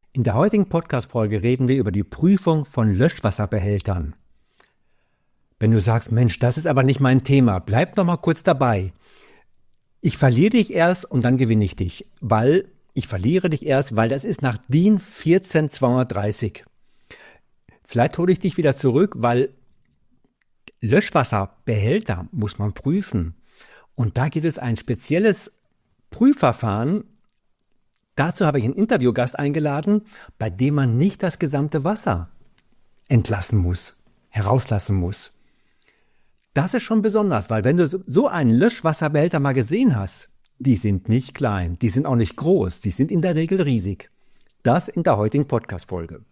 In der heutigen Podcast-Folge reden wir über die Prüfung von Löschwasserbehältern. Wenn du sagst, Mensch, das ist aber nicht mein Thema, bleib noch mal kurz dabei. Ich verliere dich erst und dann gewinne ich dich, weil das ist nach DIN 14230. Vielleicht hole ich dich wieder zurück, weil Löschwasserbehälter muss man prüfen. Und da gibt es ein spezielles Prüfverfahren. Dazu habe ich einen Interviewgast eingeladen, bei dem man nicht das gesamte Wasser herauslassen muss. Das ist schon besonders, weil wenn du so einen Löschwasserbehälter mal gesehen hast, die sind nicht klein, die sind auch nicht groß, die sind in der Regel riesig. Das in der heutigen Podcast-Folge.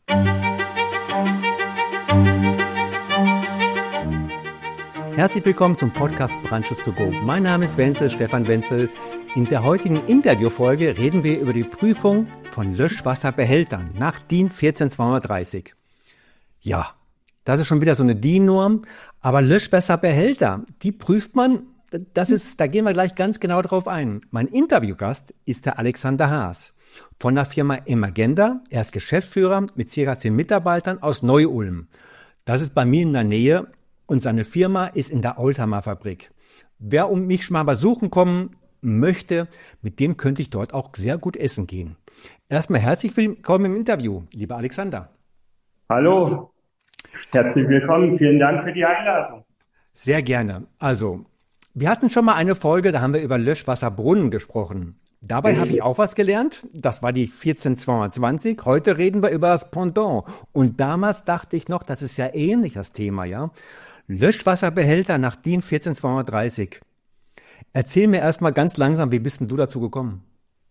Herzlich willkommen zum Podcast Brandschutz to go. Mein Name ist Stefan Wenzel. In der heutigen Interviewfolge reden wir über die Prüfung von Löschwasserbehältern nach DIN 14230. Ja, das ist schon wieder so eine DIN-Norm, aber Löschwasserbehälter, die prüft man, da gehen wir gleich ganz genau drauf ein. Mein Interviewgast ist der Alexander Haas von der Firma Emergenda. Er ist Geschäftsführer mit ca. 10 Mitarbeitern aus Neu-Ulm. Das ist bei mir in der Nähe und seine Firma ist in der Oldtimer Fabrik. Wer mich schon mal besuchen kommen möchte, mit dem könnte ich dort auch sehr gut essen gehen. Erstmal herzlich willkommen im Interview, lieber Alexander. Hallo. Herzlich willkommen, vielen Dank für die Einladung. Sehr gerne. Also, wir hatten schon mal eine Folge, da haben wir über Löschwasserbrunnen gesprochen. Dabei habe ich auch was gelernt, das war die 14220. Heute reden wir über das Pendant. Und damals dachte ich noch, das ist ja ähnlich das Thema, ja. Löschwasserbehälter nach DIN 14230. Erzähl mir erstmal ganz langsam, wie bist denn du dazu gekommen?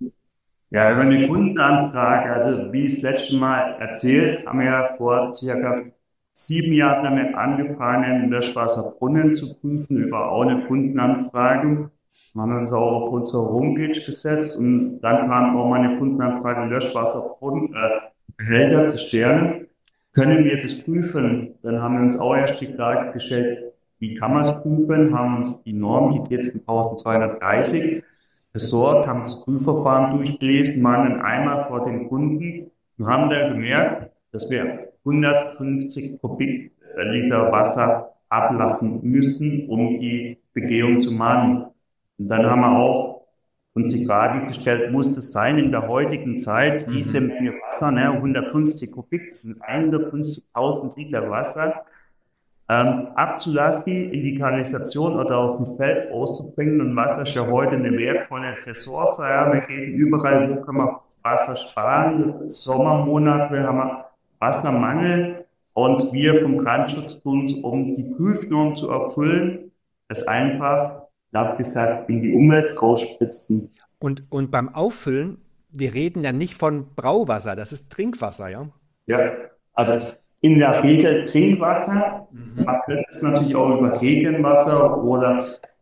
Ja, über eine Kundenanfrage, also wie ich das letzte Mal erzählt, haben wir ja vor circa 7 Jahren damit angefangen, Löschwasserbrunnen zu prüfen, über auch eine Kundenanfrage. Wir haben uns auch auf unsere Homepage gesetzt und dann kam auch mal eine Kundenanfrage, Löschwasserbehälter zu Sternen. Können wir das prüfen? Dann haben wir uns auch erst die Frage gestellt, wie kann man es prüfen? Haben uns die Norm, die 14230, besorgt, haben das Prüfverfahren durchgelesen, waren dann einmal vor den Kunden und haben dann gemerkt, dass wir 150 Kubikliter Wasser ablassen müssen, um die Begehung zu mahnen. Und dann haben wir auch uns die Frage gestellt, muss das sein in der heutigen Zeit, diese Menge Wasser, 150 Kubik, das sind 150.000 Liter Wasser, abzulassen, in die Kanalisation oder auf dem Feld auszubringen. Und Wasser ist ja heute eine wertvolle Ressource. Ja, wir gehen überall, wo kann man Wasser sparen. Sommermonate haben wir Wassermangel. Und wir vom Brandschutzbund, um die Prüfnorm zu erfüllen, es einfach, laut gesagt, in die Umwelt rausspritzen. Und beim Auffüllen, wir reden ja nicht von Brauwasser, das ist Trinkwasser, ja? Ja, also in der Regel Trinkwasser. Man könnte es natürlich auch über Regenwasser oder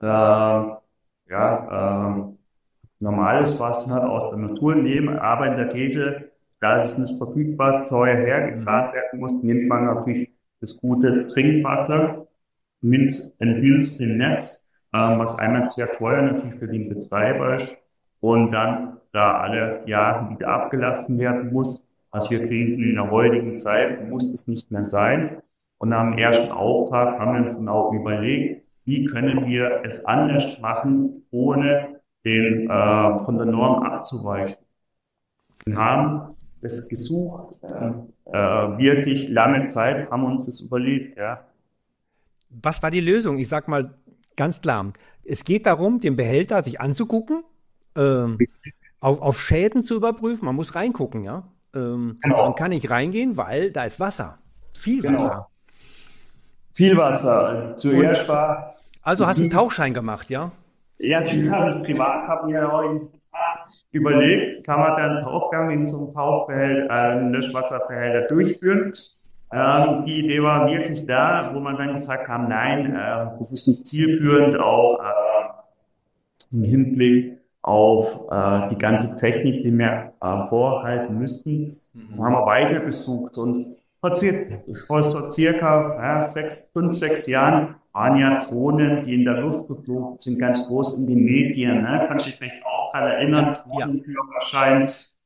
normales Wasser halt aus der Natur nehmen, aber in der Regel, da es nicht verfügbar teuer hergebracht werden muss, nimmt man natürlich das gute Trinkwasser mit einem günstigen Netz, was einmal sehr teuer natürlich für den Betreiber ist und dann da alle Jahre wieder abgelassen werden muss. Was wir kriegen in der heutigen Zeit, muss es nicht mehr sein. Und am ersten Auftrag haben wir uns dann auch überlegt, wie können wir es anders machen, ohne von der Norm abzuweichen. Wir haben es gesucht, wirklich lange Zeit haben uns das überlegt, ja. Was war die Lösung? Ich sag mal ganz klar, es geht darum, den Behälter sich anzugucken, auf Schäden zu überprüfen, man muss reingucken, ja. Genau. Man kann nicht reingehen, weil da ist Wasser. Viel Wasser. Viel Wasser. Zuerst war... Also hast du einen Tauchschein gemacht, ja? Ja, die habe ich privat, habe mir auch überlegt, kann man dann einen Tauchgang in so einem Tauchbehälter, einen Löschwasserbehälter durchführen. Die Idee war wirklich da, wo man dann gesagt hat, nein, das ist nicht zielführend, auch im Hinblick auf die ganze Technik, die wir vorhalten müssten. Haben wir weiter besucht und vor so circa 5, 6 Jahren waren ja Drohnen, die in der Luft geflogen sind, ganz groß in den Medien. Ne? Kannst du dich vielleicht auch daran erinnern, Drohnenführerschein,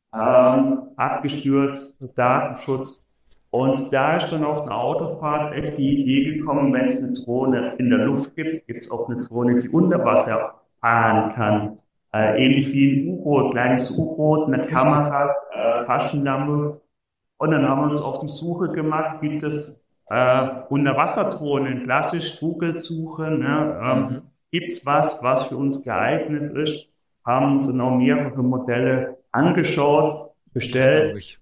abgestürzt, Datenschutz. Und da ist dann auf einer Autofahrt echt die Idee gekommen, wenn es eine Drohne in der Luft gibt, gibt es auch eine Drohne, die unter Wasser fahren kann. Ähnlich wie ein U-Boot, kleines U-Boot mit Kamera, Taschenlampe. Und dann haben wir uns auf die Suche gemacht, gibt es Unterwasserdrohnen, klassisch Google-Suche, ne? Gibt es was für uns geeignet ist? Haben uns dann auch mehrere Modelle angeschaut, bestellt.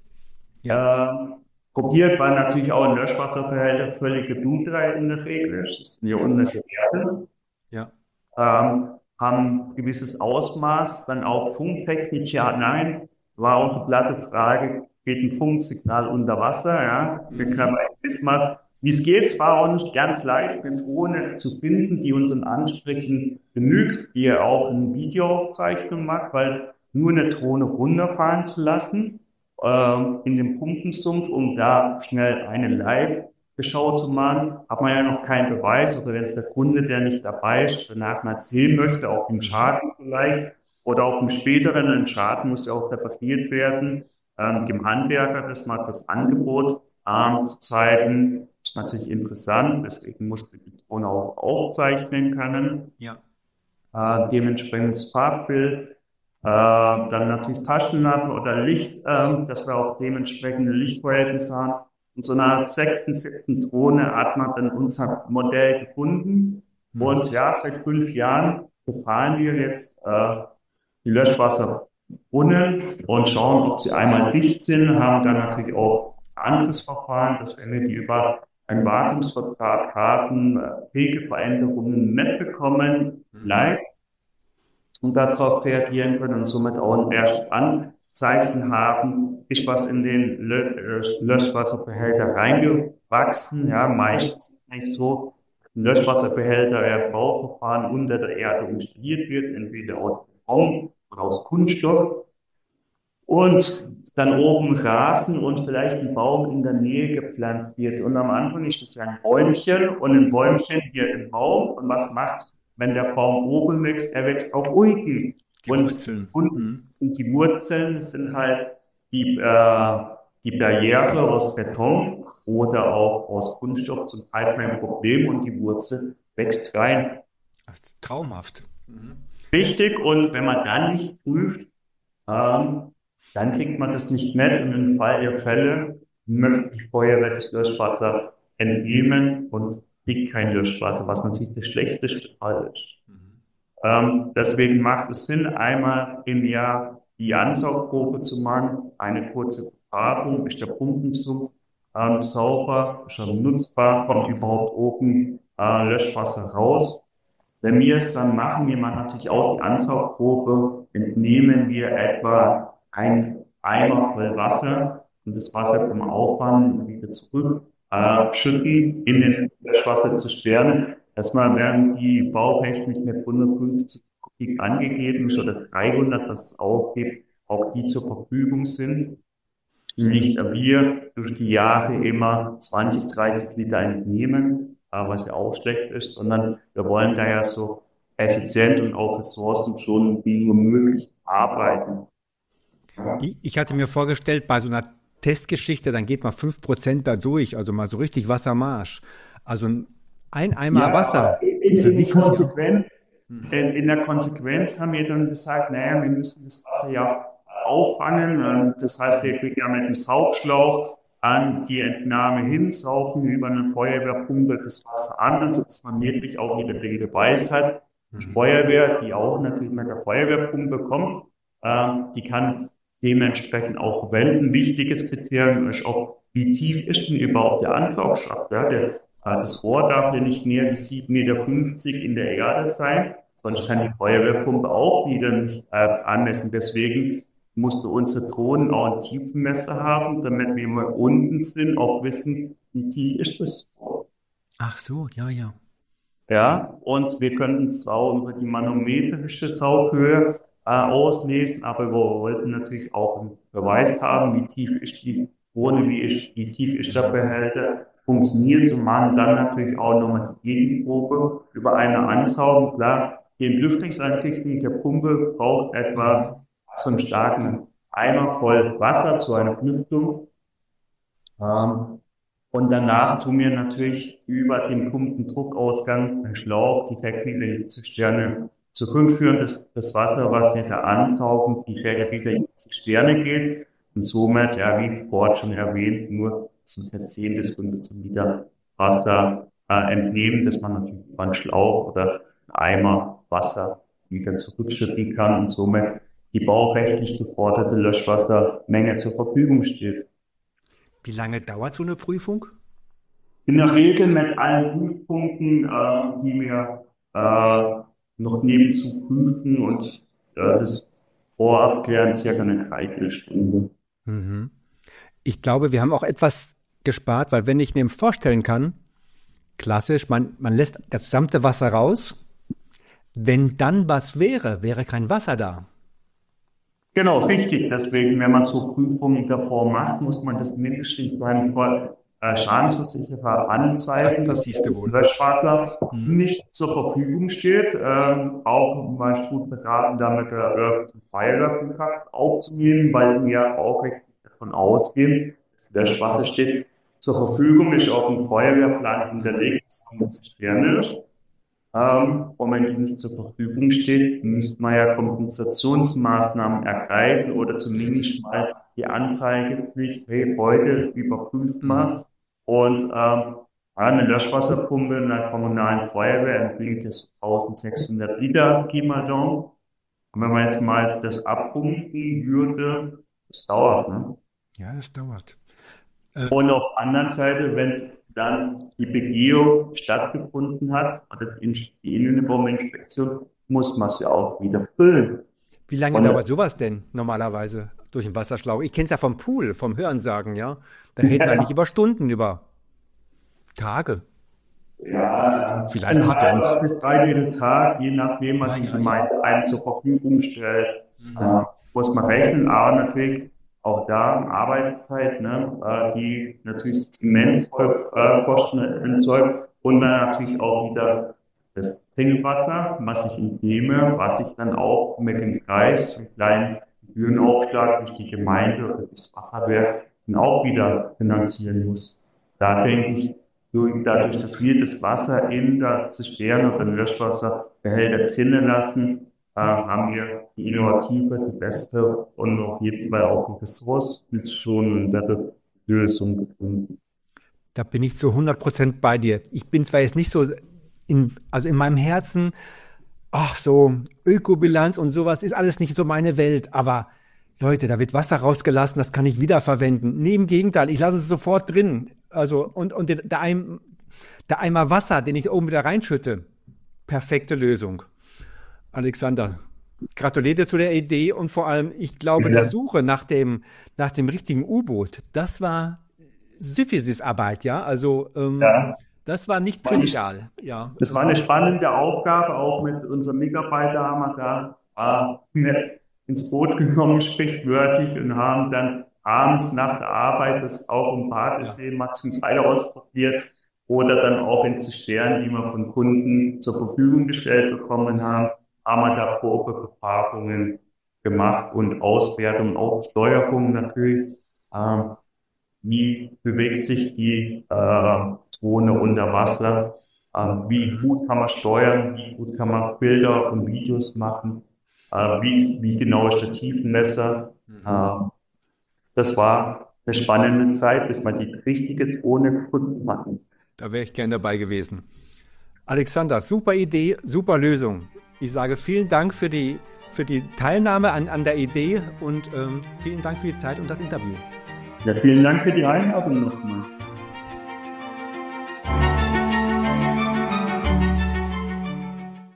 Probiert, weil natürlich auch ein Löschwasserbehälter völlige Blutdrei in der Regel ist. Das sind ja unterschiedliche Werte. Ja. Haben ein gewisses Ausmaß, dann auch funktechnisch, ja, nein, war auch die platte Frage, geht ein Funksignal unter Wasser, ja, wir können wissen mal, wie es geht. Es war auch nicht ganz leicht, eine Drohne zu finden, die unseren Ansprüchen genügt, die ja auch eine Videoaufzeichnung macht, weil nur eine Drohne runterfahren zu lassen, in den Pumpensumpf, um da schnell eine Live-Beschau zu machen, hat man ja noch keinen Beweis, oder wenn es der Kunde, der nicht dabei ist, danach mal sehen möchte, auch im Schaden vielleicht, oder auch im späteren, ein Schaden muss ja auch repariert werden, dem Handwerker das mal das Angebot zu zeigen, ist natürlich interessant, deswegen muss die Drohne auch aufzeichnen können. Ja. Dementsprechend das Farbbild, dann natürlich Taschenlampen oder Licht, dass wir auch dementsprechende Lichtverhältnisse haben. Und so nach 7. Drohne hat man dann unser Modell gefunden. Und ja, seit 5 Jahren befahren wir jetzt die Löschwasserbrunnen und schauen, ob sie einmal dicht sind, haben dann natürlich auch ein anderes Verfahren, dass wir die über einen Wartungsvertrag haben, Pegelveränderungen mitbekommen, live, und darauf reagieren können und somit auch ein erstes Anzeichen haben, ist was in den Löschwasserbehälter reingewachsen. Ja, meistens nicht so. Ein Löschwasserbehälter, der Bauverfahren unter der Erde installiert wird, entweder aus Beton oder aus Kunststoff. Und dann oben Rasen und vielleicht ein Baum in der Nähe gepflanzt wird. Und am Anfang ist das ja ein Bäumchen und ein Bäumchen hier im Baum. Und was macht, wenn der Baum oben wächst? Er wächst auch unten. Und die Wurzeln sind halt die Barriere aus Beton oder auch aus Kunststoff zum Teil kein Problem und die Wurzel wächst rein. Ach, traumhaft. Richtig, und wenn man dann nicht prüft, dann kriegt man das nicht mit und im Fall der Fälle möchte die Feuerwehr das Löschwasser entnehmen und kriegt kein Löschwasser, was natürlich der schlechteste Fall ist. Deswegen macht es Sinn, einmal im Jahr die Ansaugprobe zu machen, eine kurze Befragung, ist der Pumpensumpf sauber, ist er nutzbar, kommt überhaupt oben Löschwasser raus. Wenn wir es dann machen, wir machen natürlich auch die Ansaugprobe, entnehmen wir etwa ein Eimer voll Wasser und das Wasser beim Aufwand wieder zurück schütten in den Löschwasserzisternen. Erstmal werden die Baurechte nicht mehr 150 Kubik angegeben ist oder 300, was es auch gibt, auch die zur Verfügung sind. Nicht wir durch die Jahre immer 20, 30 Liter entnehmen, was ja auch schlecht ist, sondern wir wollen da ja so effizient und auch ressourcenschonend wie nur möglich arbeiten. Ich hatte mir vorgestellt, bei so einer Testgeschichte, dann geht man 5% da durch, also mal so richtig Wassermarsch. Also ein Eimer Wasser. In der Konsequenz haben wir dann gesagt, naja, wir müssen das Wasser ja auffangen. Das heißt, wir kriegen ja mit dem Saugschlauch an die Entnahme hinsaugen, über eine Feuerwehrpumpe das Wasser an, und so dass man wirklich auch wieder die Beweis hat. Die Feuerwehr, die auch natürlich mit der Feuerwehrpumpe kommt, die kann dementsprechend auch verwenden. Wichtiges Kriterium ist auch, wie tief ist denn überhaupt der Ansaugschacht? Ja, das Rohr darf ja nicht mehr wie 7,50 Meter in der Erde sein, sonst kann die Feuerwehrpumpe auch wieder nicht anmessen. Deswegen musste unsere Drohnen auch ein Tiefenmesser haben, damit wir mal unten sind, auch wissen, wie tief ist das Rohr. Ach so, ja. Ja, und wir könnten zwar über die manometrische Saughöhe auslesen, aber wir wollten natürlich auch einen Beweis haben, wie tief ist die Drohne, wie tief ist der Behälter, funktioniert, so machen dann natürlich auch nochmal die Gegenprobe über eine Ansaugung. Klar, die Entlüftungseinrichtung der Pumpe braucht etwa so einen starken Eimer voll Wasser zu einer Belüftung. Und danach tun wir natürlich über den Pumpendruckausgang einen Schlauch direkt wieder in die Zisterne zurückführen, das Wasser, was wir da ansaugen, direkt wieder in die Zisterne geht und somit, ja, wie vorhin schon erwähnt, nur circa 10 bis 15 Liter Wasser entnehmen, dass man natürlich über einen Schlauch oder einen Eimer Wasser wieder zurückschütten kann und somit die baurechtlich geforderte Löschwassermenge zur Verfügung steht. Wie lange dauert so eine Prüfung? In der Regel mit allen Prüfpunkten, die wir noch nebenzu prüfen und das vorab klären, circa eine Dreiviertelstunde. Mhm. Ich glaube, wir haben auch etwas gespart, weil wenn ich mir vorstellen kann, klassisch, man lässt das gesamte Wasser raus, wenn dann was wäre kein Wasser da. Genau, richtig. Deswegen, wenn man so Prüfungen davor macht, muss man das mindestens beim Schadensversicherer anzeigen, Das siehst du wohl. der Löschwasser nicht zur Verfügung steht. Auch zum Beispiel gut beraten, damit der Feuerwehrkontakt aufzunehmen, weil wir auch davon ausgehen, das Löschwasser steht zur Verfügung, ist auch im Feuerwehrplan hinterlegt, das Zisterne ist. Und wenn die nicht zur Verfügung steht, müsste man ja Kompensationsmaßnahmen ergreifen oder zumindest mal die Anzeigepflicht, hey, heute überprüft man. Und eine Löschwasserpumpe in der kommunalen Feuerwehr entwickelt das 1600 Liter Pi mal Daumen. Und wenn man jetzt mal das abpumpen würde, das dauert, ne? Ja, das dauert. Und auf der anderen Seite, wenn es dann die Begehung stattgefunden hat, oder die Innenraum-Inspektion, muss man es ja auch wieder füllen. Wie lange dauert sowas denn normalerweise durch den Wasserschlauch? Ich kenne es ja vom Pool, vom Hörensagen, ja. Da reden wir nicht über Stunden, über Tage. Ja, Vielleicht nicht ganz. bis 3 Tag, je nachdem, was die Gemeinde einem zur Verfügung stellt, muss man rechnen, aber natürlich auch da Arbeitszeit, ne, die natürlich immens Kosten erzeugt und dann natürlich auch wieder das Trinkwasser, was ich entnehme, was ich dann auch mit dem Preis, einem kleinen Gebührenaufschlag durch die Gemeinde oder das Wasserwerk dann auch wieder finanzieren muss. Da denke ich, dadurch, dass wir das Wasser in der Zisterne oder im Löschwasserbehälter drinnen lassen, haben wir die innovative, die beste und auf jeden Fall auch die ressourcenschonende Lösung gefunden. Da bin ich zu 100% bei dir. Ich bin zwar jetzt nicht so in meinem Herzen, so Ökobilanz und sowas ist alles nicht so meine Welt, aber Leute, da wird Wasser rausgelassen, das kann ich wiederverwenden. Nee, im Gegenteil, ich lasse es sofort drin. Also, und der Eimer Wasser, den ich oben wieder reinschütte, perfekte Lösung. Alexander, gratuliere dir zu der Idee und vor allem, ich glaube, der Suche nach dem richtigen U-Boot, das war Syphilis-Arbeit, ja, also das war nicht trivial. Ja. Das war eine spannende Aufgabe, auch mit unserem Mitarbeiter haben wir da mit ins Boot genommen, sprichwörtlich, und haben dann abends nach der Arbeit das auch im Badesee mal zum Teil ausprobiert oder dann auch in Zisternen, die wir von Kunden zur Verfügung gestellt bekommen haben wir da Probebefahrungen gemacht und Auswertung, auch Steuerung natürlich. Wie bewegt sich die Drohne unter Wasser? Wie gut kann man steuern? Wie gut kann man Bilder und Videos machen? Wie genau ist der Tiefenmesser? Das war eine spannende Zeit, bis man die richtige Drohne gefunden hat. Da wäre ich gerne dabei gewesen. Alexander, super Idee, super Lösung. Ich sage vielen Dank für die Teilnahme an der Idee und vielen Dank für die Zeit und das Interview. Ja, vielen Dank für die Einladung nochmal.